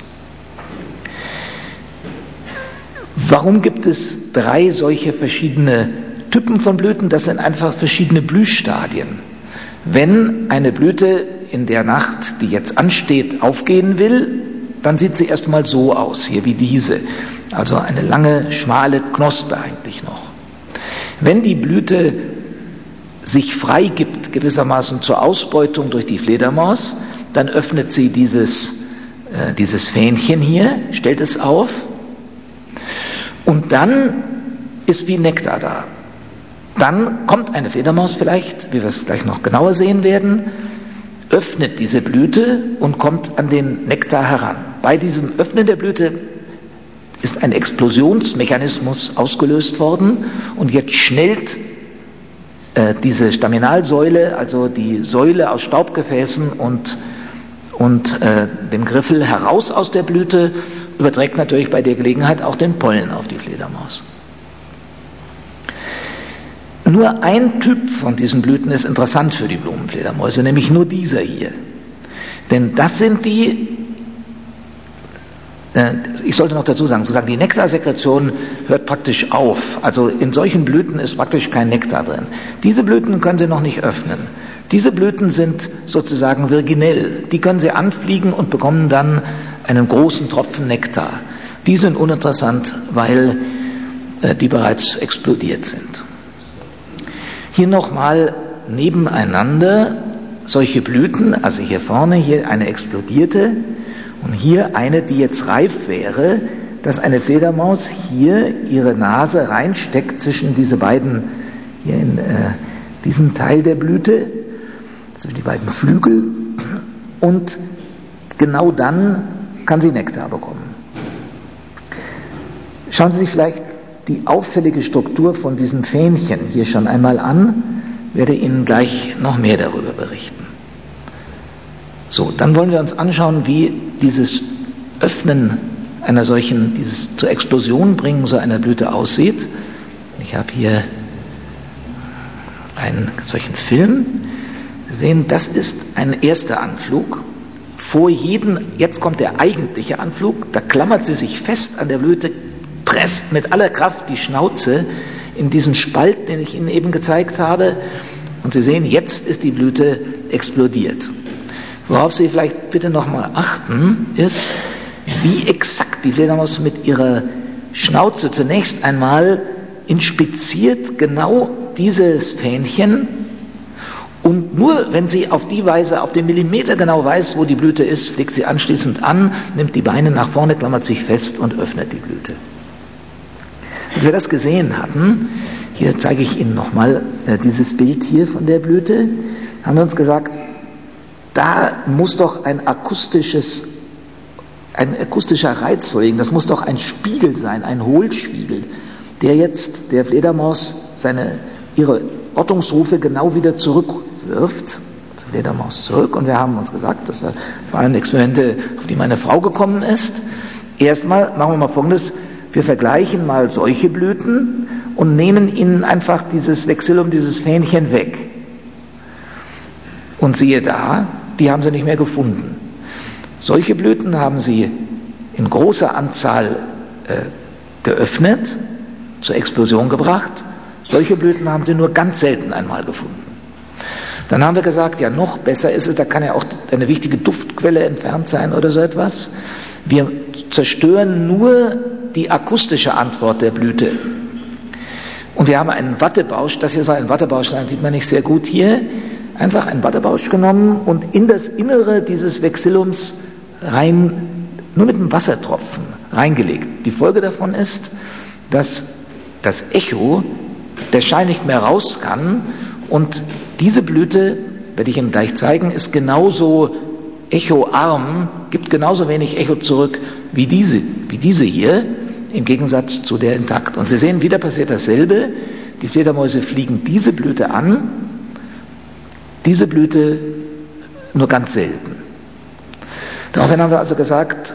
Warum gibt es drei solche verschiedene Typen von Blüten? Das sind einfach verschiedene Blühstadien. Wenn eine Blüte in der Nacht, die jetzt ansteht, aufgehen will, dann sieht sie erstmal so aus, hier wie diese. Also eine lange, schmale Knospe eigentlich noch. Wenn die Blüte sich freigibt, gewissermaßen zur Ausbeutung durch die Fledermaus, dann öffnet sie dieses, äh, dieses Fähnchen hier, stellt es auf und dann ist wie Nektar da. Dann kommt eine Fledermaus vielleicht, wie wir es gleich noch genauer sehen werden, öffnet diese Blüte und kommt an den Nektar heran. Bei diesem Öffnen der Blüte ist ein Explosionsmechanismus ausgelöst worden und jetzt schnellt äh, diese Staminalsäule, also die Säule aus Staubgefäßen und, und äh, dem Griffel heraus aus der Blüte, überträgt natürlich bei der Gelegenheit auch den Pollen auf die Fledermaus. Nur ein Typ von diesen Blüten ist interessant für die Blumenfledermäuse, nämlich nur dieser hier. Denn das sind die, äh, ich sollte noch dazu sagen, sozusagen die Nektarsekretion hört praktisch auf. Also in solchen Blüten ist praktisch kein Nektar drin. Diese Blüten können Sie noch nicht öffnen. Diese Blüten sind sozusagen virginell. Die können Sie anfliegen und bekommen dann einen großen Tropfen Nektar. Die sind uninteressant, weil äh, die bereits explodiert sind. Hier nochmal nebeneinander solche Blüten, also hier vorne hier eine explodierte und hier eine, die jetzt reif wäre, dass eine Fledermaus hier ihre Nase reinsteckt zwischen diese beiden, hier in äh, diesem Teil der Blüte, zwischen die beiden Flügel und genau dann kann sie Nektar bekommen. Schauen Sie sich vielleicht die auffällige Struktur von diesen Fähnchen hier schon einmal an, werde Ihnen gleich noch mehr darüber berichten. So, dann wollen wir uns anschauen, wie dieses Öffnen einer solchen, dieses zur Explosion bringen so einer Blüte aussieht. Ich habe hier einen solchen Film. Sie sehen, das ist ein erster Anflug. Vor jedem, jetzt kommt der eigentliche Anflug, da klammert sie sich fest an der Blüte, presst mit aller Kraft die Schnauze in diesen Spalt, den ich Ihnen eben gezeigt habe. Und Sie sehen, jetzt ist die Blüte explodiert. Worauf Sie vielleicht bitte nochmal achten, ist, wie exakt die Fledermaus mit ihrer Schnauze zunächst einmal inspiziert genau dieses Fähnchen, und nur wenn sie auf die Weise, auf den Millimeter genau weiß, wo die Blüte ist, fliegt sie anschließend an, nimmt die Beine nach vorne, klammert sich fest und öffnet die Blüte. Als wir das gesehen hatten, hier zeige ich Ihnen nochmal äh, dieses Bild hier von der Blüte, haben wir uns gesagt, da muss doch ein akustisches, ein akustischer Reiz vorliegen, das muss doch ein Spiegel sein, ein Hohlspiegel, der jetzt der Fledermaus seine, ihre Ortungsrufe genau wieder zurückwirft, zur Fledermaus zurück. Und wir haben uns gesagt, das waren Experimente, auf die meine Frau gekommen ist. Erstmal machen wir mal Folgendes, wir vergleichen mal solche Blüten und nehmen ihnen einfach dieses Vexillum, dieses Fähnchen weg. Und siehe da, die haben sie nicht mehr gefunden. Solche Blüten haben sie in großer Anzahl äh, geöffnet, zur Explosion gebracht. Solche Blüten haben sie nur ganz selten einmal gefunden. Dann haben wir gesagt, ja, noch besser ist es, da kann ja auch eine wichtige Duftquelle entfernt sein oder so etwas. Wir zerstören nur die akustische Antwort der Blüte. Und wir haben einen Wattebausch, das hier soll ein Wattebausch sein, sieht man nicht sehr gut hier, einfach einen Wattebausch genommen und in das Innere dieses Vexillums rein, nur mit einem Wassertropfen reingelegt. Die Folge davon ist, dass das Echo der Schall nicht mehr raus kann, und diese Blüte, werde ich Ihnen gleich zeigen, ist genauso echoarm, gibt genauso wenig Echo zurück wie diese, wie diese hier, im Gegensatz zu der intakt. Und Sie sehen, wieder passiert dasselbe, die Fledermäuse fliegen diese Blüte an, diese Blüte nur ganz selten. Daraufhin haben wir also gesagt,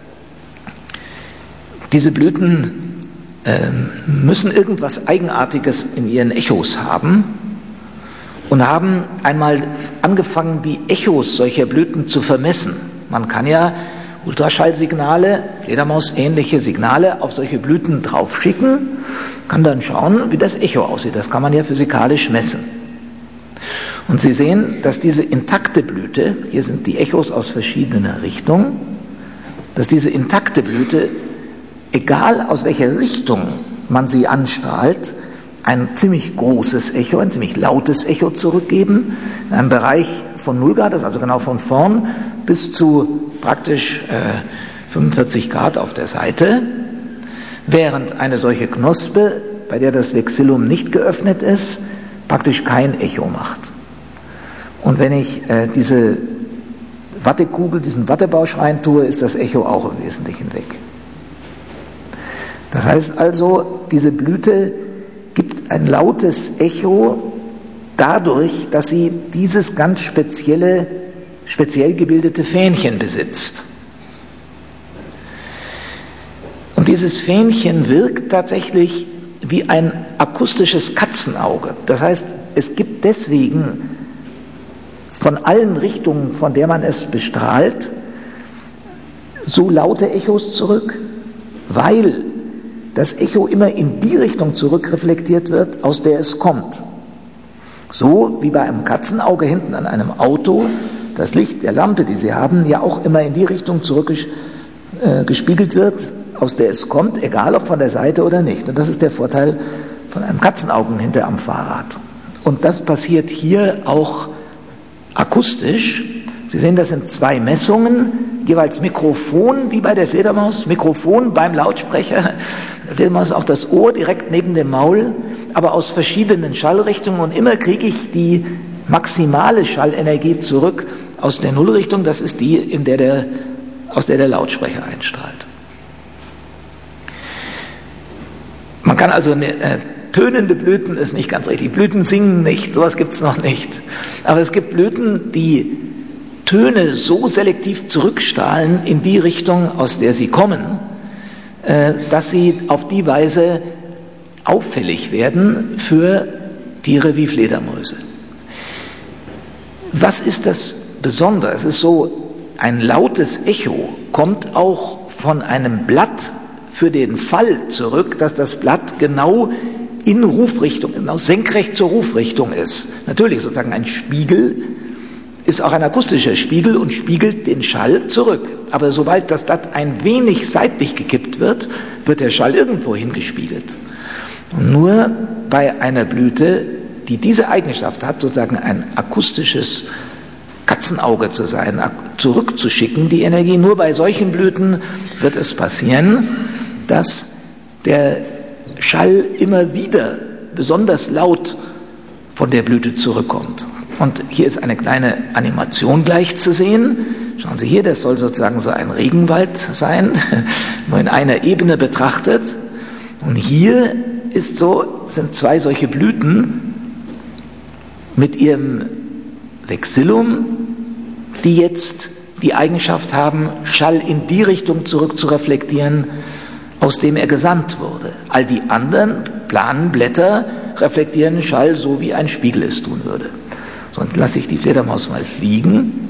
diese Blüten müssen irgendwas Eigenartiges in ihren Echos haben und haben einmal angefangen, die Echos solcher Blüten zu vermessen. Man kann ja Ultraschallsignale, Fledermaus-ähnliche Signale auf solche Blüten draufschicken, kann dann schauen, wie das Echo aussieht. Das kann man ja physikalisch messen. Und Sie sehen, dass diese intakte Blüte, hier sind die Echos aus verschiedener Richtung, dass diese intakte Blüte, egal aus welcher Richtung man sie anstrahlt, ein ziemlich großes Echo, ein ziemlich lautes Echo zurückgeben, in einem Bereich von null Grad, das ist also genau von vorn, bis zu praktisch äh, fünfundvierzig Grad auf der Seite, während eine solche Knospe, bei der das Vexillum nicht geöffnet ist, praktisch kein Echo macht. Und wenn ich äh, diese Wattekugel, diesen Wattebausch reintue, ist das Echo auch im Wesentlichen weg. Das heißt also, diese Blüte gibt ein lautes Echo dadurch, dass sie dieses ganz spezielle, speziell gebildete Fähnchen besitzt. Und dieses Fähnchen wirkt tatsächlich wie ein akustisches Katzenauge. Das heißt, es gibt deswegen von allen Richtungen, von der man es bestrahlt, so laute Echos zurück, weil das Echo immer in die Richtung zurückreflektiert wird, aus der es kommt. So wie bei einem Katzenauge hinten an einem Auto das Licht der Lampe, die Sie haben, ja auch immer in die Richtung zurückgespiegelt wird, aus der es kommt, egal ob von der Seite oder nicht. Und das ist der Vorteil von einem Katzenaugen hinter am Fahrrad. Und das passiert hier auch akustisch. Sie sehen, das sind zwei Messungen, jeweils Mikrofon, wie bei der Fledermaus, Mikrofon beim Lautsprecher, der Fledermaus auch das Ohr direkt neben dem Maul, aber aus verschiedenen Schallrichtungen, und immer kriege ich die maximale Schallenergie zurück aus der Nullrichtung, das ist die, in der der, aus der der Lautsprecher einstrahlt. Man kann also eine, äh, tönende Blüten ist nicht ganz richtig. Blüten singen nicht, sowas gibt es noch nicht. Aber es gibt Blüten, die Töne so selektiv zurückstrahlen in die Richtung, aus der sie kommen, äh, dass sie auf die Weise auffällig werden für Tiere wie Fledermäuse. Was ist das Besondere? Es ist so, ein lautes Echo kommt auch von einem Blatt für den Fall zurück, dass das Blatt genau in Rufrichtung, genau senkrecht zur Rufrichtung ist. Natürlich sozusagen ein Spiegel ist auch ein akustischer Spiegel und spiegelt den Schall zurück. Aber sobald das Blatt ein wenig seitlich gekippt wird, wird der Schall irgendwo hingespiegelt. Und nur bei einer Blüte, die diese Eigenschaft hat, sozusagen ein akustisches Katzenauge zu sein, zurückzuschicken, die Energie, nur bei solchen Blüten wird es passieren, dass der Schall immer wieder besonders laut von der Blüte zurückkommt. Und hier ist eine kleine Animation gleich zu sehen. Schauen Sie hier, das soll sozusagen so ein Regenwald sein, nur in einer Ebene betrachtet. Und hier ist so, sind zwei solche Blüten mit ihrem Vexillum, die jetzt die Eigenschaft haben, Schall in die Richtung zurück zu reflektieren, aus dem er gesandt wurde. All die anderen planen Blätter reflektieren Schall, so wie ein Spiegel es tun würde. So, und lasse ich die Fledermaus mal fliegen.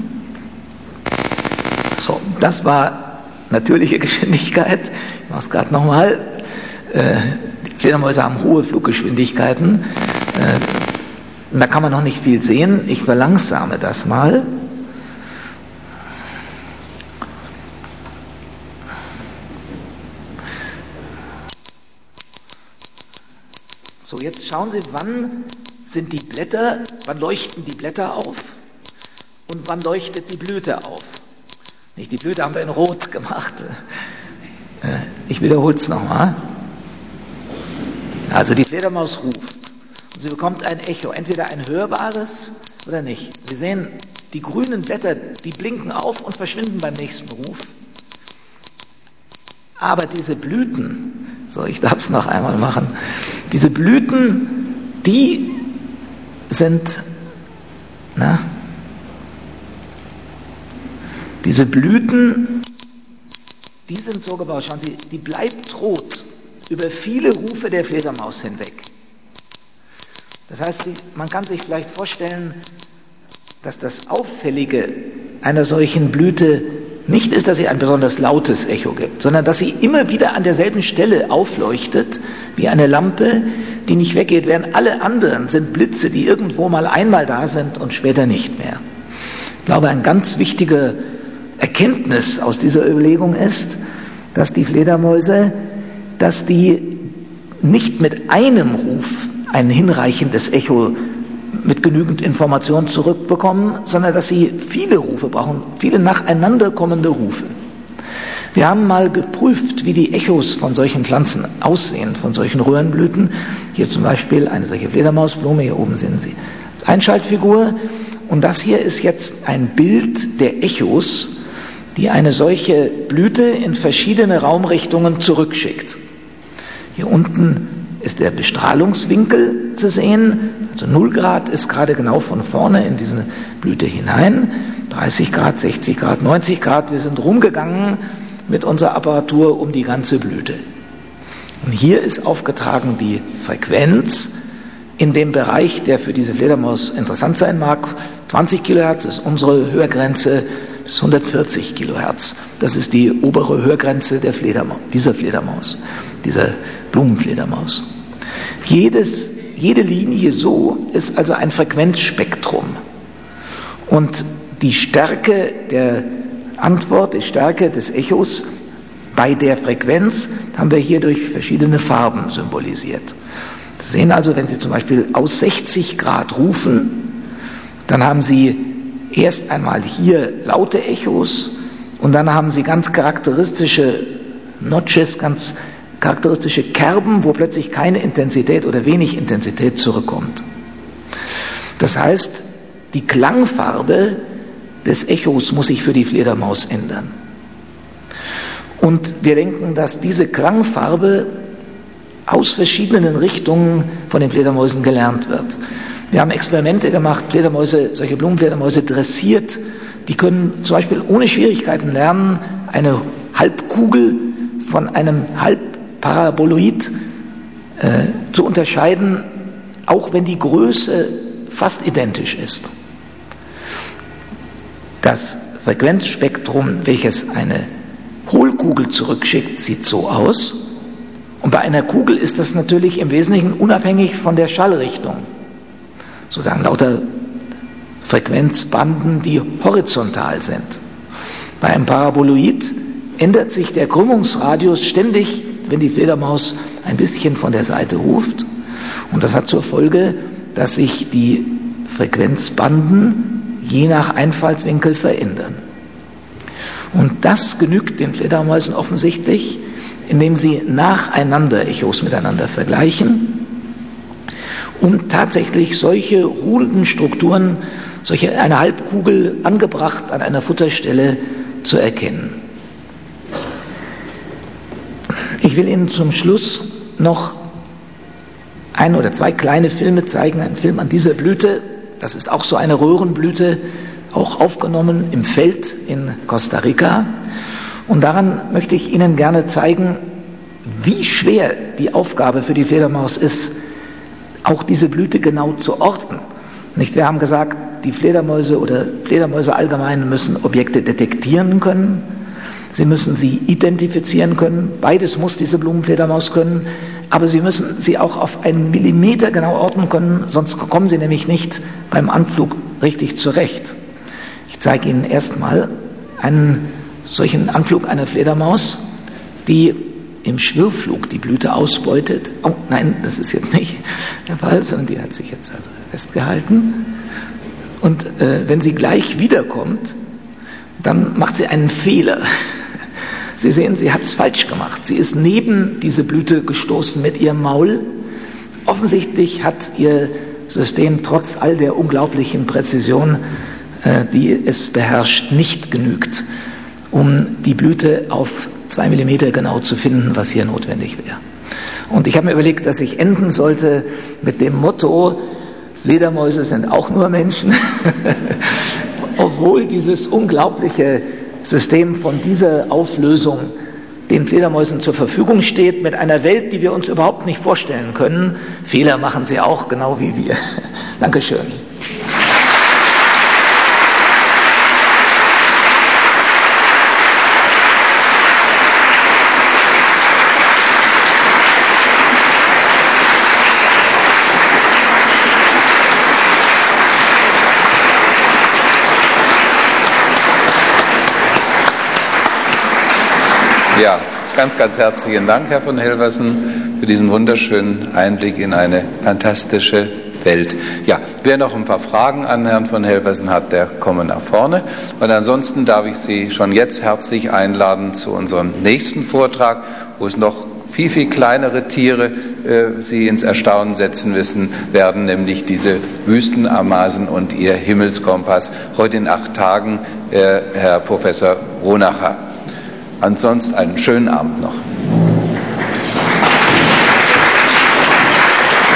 So, das war natürliche Geschwindigkeit. Ich mache es gerade nochmal. Äh, die Fledermäuse haben hohe Fluggeschwindigkeiten. Äh, da kann man noch nicht viel sehen. Ich verlangsame das mal. So, jetzt schauen Sie, wann sind die Blätter, wann leuchten die Blätter auf und wann leuchtet die Blüte auf. Nicht, die Blüte haben wir in Rot gemacht. Ich wiederhole es nochmal. Also die Fledermaus ruft und sie bekommt ein Echo, entweder ein hörbares oder nicht. Sie sehen, die grünen Blätter, die blinken auf und verschwinden beim nächsten Ruf. Aber diese Blüten, so, ich darf es noch einmal machen, diese Blüten, die sind, na, diese Blüten, die sind so gebaut, schauen Sie, die bleibt rot über viele Rufe der Fledermaus hinweg. Das heißt, man kann sich vielleicht vorstellen, dass das Auffällige einer solchen Blüte nicht ist, dass sie ein besonders lautes Echo gibt, sondern dass sie immer wieder an derselben Stelle aufleuchtet, wie eine Lampe, die nicht weggeht, während alle anderen sind Blitze, die irgendwo mal einmal da sind und später nicht mehr. Ich glaube, eine ganz wichtige Erkenntnis aus dieser Überlegung ist, dass die Fledermäuse, dass die nicht mit einem Ruf ein hinreichendes Echo mit genügend Information zurückbekommen, sondern dass sie viele Rufe brauchen, viele nacheinander kommende Rufe. Wir haben mal geprüft, wie die Echos von solchen Pflanzen aussehen, von solchen Röhrenblüten. Hier zum Beispiel eine solche Fledermausblume, hier oben sehen Sie Einschaltfigur. Und das hier ist jetzt ein Bild der Echos, die eine solche Blüte in verschiedene Raumrichtungen zurückschickt. Hier unten ist der Bestrahlungswinkel zu sehen. Also null Grad ist gerade genau von vorne in diese Blüte hinein. dreißig Grad, sechzig Grad, neunzig Grad. Wir sind rumgegangen mit unserer Apparatur um die ganze Blüte. Und hier ist aufgetragen die Frequenz in dem Bereich, der für diese Fledermaus interessant sein mag. zwanzig Kilohertz ist unsere Hörgrenze bis hundertvierzig Kilohertz. Das ist die obere Hörgrenze der Fledermaus, dieser Fledermaus, dieser Blumenfledermaus. Jedes, jede Linie so ist also ein Frequenzspektrum. Und die Stärke der Antwort, die Stärke des Echos bei der Frequenz haben wir hier durch verschiedene Farben symbolisiert. Sie sehen also, wenn Sie zum Beispiel aus sechzig Grad rufen, dann haben Sie erst einmal hier laute Echos und dann haben Sie ganz charakteristische Notches, ganz charakteristische Kerben, wo plötzlich keine Intensität oder wenig Intensität zurückkommt. Das heißt, die Klangfarbe des Echos muss sich für die Fledermaus ändern. Und wir denken, dass diese Klangfarbe aus verschiedenen Richtungen von den Fledermäusen gelernt wird. Wir haben Experimente gemacht, Fledermäuse, solche Blumenfledermäuse dressiert, die können zum Beispiel ohne Schwierigkeiten lernen, eine Halbkugel von einem Halbparaboloid äh, zu unterscheiden, auch wenn die Größe fast identisch ist. Das Frequenzspektrum, welches eine Hohlkugel zurückschickt, sieht so aus. Und bei einer Kugel ist das natürlich im Wesentlichen unabhängig von der Schallrichtung. Sozusagen lauter Frequenzbanden, die horizontal sind. Bei einem Paraboloid ändert sich der Krümmungsradius ständig, wenn die Fledermaus ein bisschen von der Seite ruft. Und das hat zur Folge, dass sich die Frequenzbanden je nach Einfallswinkel verändern. Und das genügt den Fledermäusen offensichtlich, indem sie nacheinander Echos miteinander vergleichen, um tatsächlich solche ruhenden Strukturen, solche eine Halbkugel angebracht an einer Futterstelle zu erkennen. Ich will Ihnen zum Schluss noch ein oder zwei kleine Filme zeigen. Ein Film an dieser Blüte, das ist auch so eine Röhrenblüte, auch aufgenommen im Feld in Costa Rica. Und daran möchte ich Ihnen gerne zeigen, wie schwer die Aufgabe für die Fledermaus ist, auch diese Blüte genau zu orten. Nicht? Wir haben gesagt, die Fledermäuse oder Fledermäuse allgemein müssen Objekte detektieren können. Sie müssen sie identifizieren können. Beides muss diese Blumenfledermaus können. Aber sie müssen sie auch auf einen Millimeter genau orten können, sonst kommen sie nämlich nicht beim Anflug richtig zurecht. Ich zeige Ihnen erstmal einen solchen Anflug einer Fledermaus, die im Schwirrflug die Blüte ausbeutet. Oh nein, das ist jetzt nicht der Fall, sondern die hat sich jetzt also festgehalten. Und äh, wenn sie gleich wiederkommt, dann macht sie einen Fehler. Sie sehen, sie hat es falsch gemacht. Sie ist neben diese Blüte gestoßen mit ihrem Maul. Offensichtlich hat ihr System trotz all der unglaublichen Präzision, äh, die es beherrscht, nicht genügt, um die Blüte auf zwei Millimeter genau zu finden, was hier notwendig wäre. Und ich habe mir überlegt, dass ich enden sollte mit dem Motto, Fledermäuse sind auch nur Menschen, obwohl dieses unglaubliche System von dieser Auflösung den Fledermäusen zur Verfügung steht, mit einer Welt, die wir uns überhaupt nicht vorstellen können. Fehler machen sie auch, genau wie wir. Dankeschön. Ja, ganz, ganz herzlichen Dank, Herr von Helversen, für diesen wunderschönen Einblick in eine fantastische Welt. Ja, wer noch ein paar Fragen an Herrn von Helversen hat, der komme nach vorne. Und ansonsten darf ich Sie schon jetzt herzlich einladen zu unserem nächsten Vortrag, wo es noch viel, viel kleinere Tiere äh, Sie ins Erstaunen setzen wissen, werden, nämlich diese Wüstenameisen und ihr Himmelskompass. Heute in acht Tagen, äh, Herr Professor Ronacher. Ansonsten einen schönen Abend noch.